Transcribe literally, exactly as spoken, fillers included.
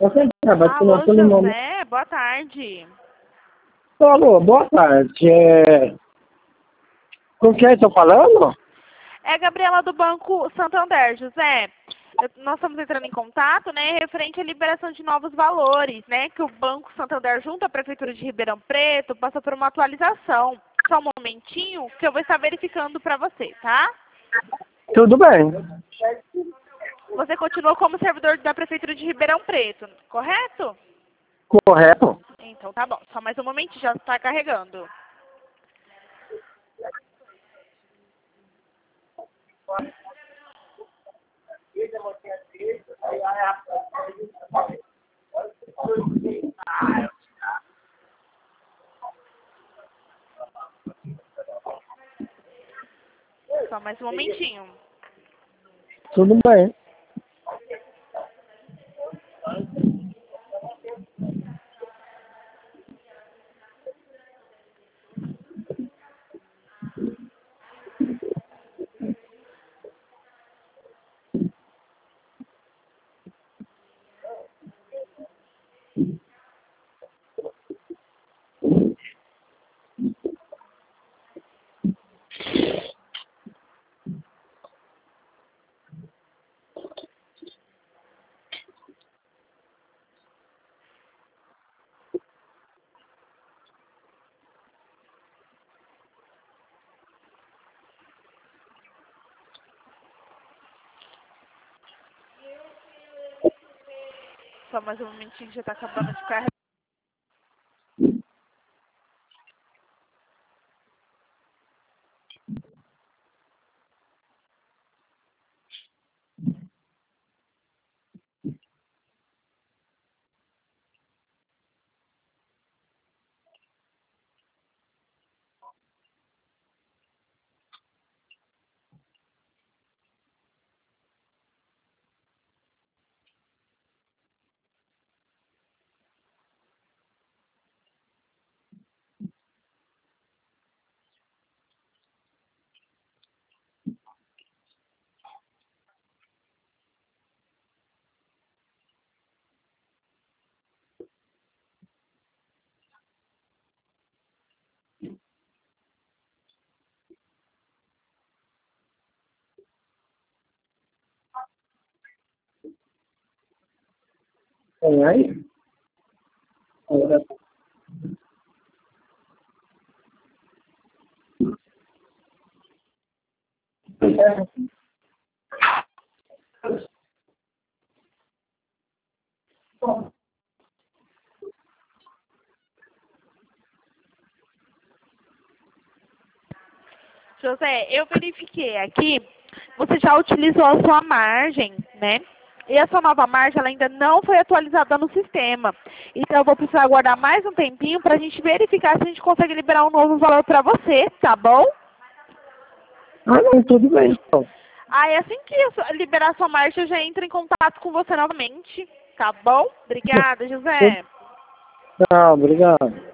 Você sabe, aqui Alô, no telefone. José, boa tarde. Alô, boa tarde. É... Com quem estou falando? É a Gabriela do Banco Santander, José. Eu- Nós estamos entrando em contato, né, referente à liberação de novos valores, né, que o Banco Santander, junto à Prefeitura de Ribeirão Preto, passa por uma atualização. Só um momentinho, que eu vou estar verificando para você, tá? Tudo bem. Você continua como servidor da Prefeitura de Ribeirão Preto, correto? Correto? Então tá bom. Só mais um momentinho, já está carregando. Só mais um momentinho. Tudo bem. Só mais um momentinho, já está acabando de carregar. Tem aí? Agora, José, eu verifiquei aqui, você já utilizou a sua margem, né? E a sua nova margem ela ainda não foi atualizada no sistema. Então eu vou precisar aguardar mais um tempinho para a gente verificar se a gente consegue liberar um novo valor para você, tá bom? Ah, não, tudo bem, então. Aí assim que eu so- liberar a sua margem, eu já entro em contato com você novamente, tá bom? Obrigada, José. Não, obrigado.